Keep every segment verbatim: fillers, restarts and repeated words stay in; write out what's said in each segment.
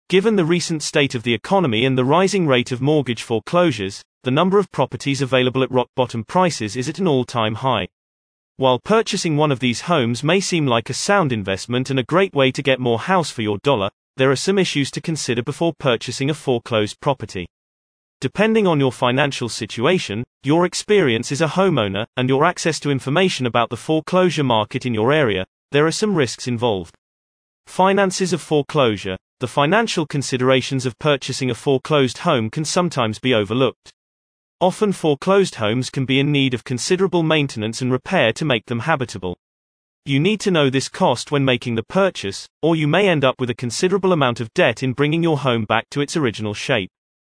Given the recent state of the economy and the rising rate of mortgage foreclosures, the number of properties available at rock-bottom prices is at an all-time high. While purchasing one of these homes may seem like a sound investment and a great way to get more house for your dollar, there are some issues to consider before purchasing a foreclosed property. Depending on your financial situation, your experience as a homeowner, and your access to information about the foreclosure market in your area, there are some risks involved. Finances of foreclosure. The financial considerations of purchasing a foreclosed home can sometimes be overlooked. Often foreclosed homes can be in need of considerable maintenance and repair to make them habitable. You need to know this cost when making the purchase, or you may end up with a considerable amount of debt in bringing your home back to its original shape.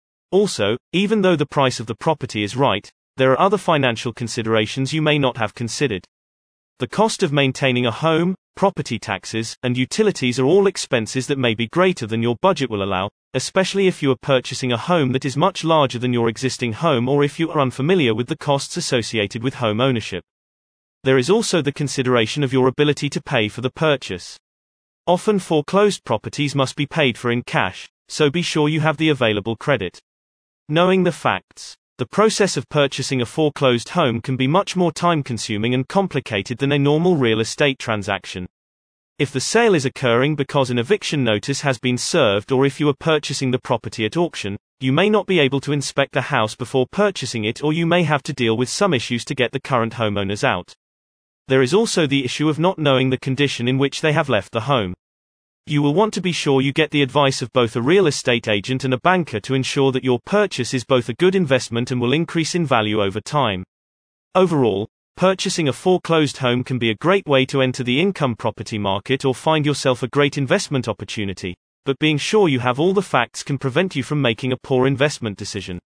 Also, even though the price of the property is right, there are other financial considerations you may not have considered. The cost of maintaining a home, property taxes, and utilities are all expenses that may be greater than your budget will allow, especially if you are purchasing a home that is much larger than your existing home or if you are unfamiliar with the costs associated with home ownership. There is also the consideration of your ability to pay for the purchase. Often foreclosed properties must be paid for in cash, so be sure you have the available credit. Knowing the facts. The process of purchasing a foreclosed home can be much more time-consuming and complicated than a normal real estate transaction. If the sale is occurring because an eviction notice has been served or if you are purchasing the property at auction, you may not be able to inspect the house before purchasing it, or you may have to deal with some issues to get the current homeowners out. There is also the issue of not knowing the condition in which they have left the home. You will want to be sure you get the advice of both a real estate agent and a banker to ensure that your purchase is both a good investment and will increase in value over time. Overall, purchasing a foreclosed home can be a great way to enter the income property market or find yourself a great investment opportunity, but being sure you have all the facts can prevent you from making a poor investment decision.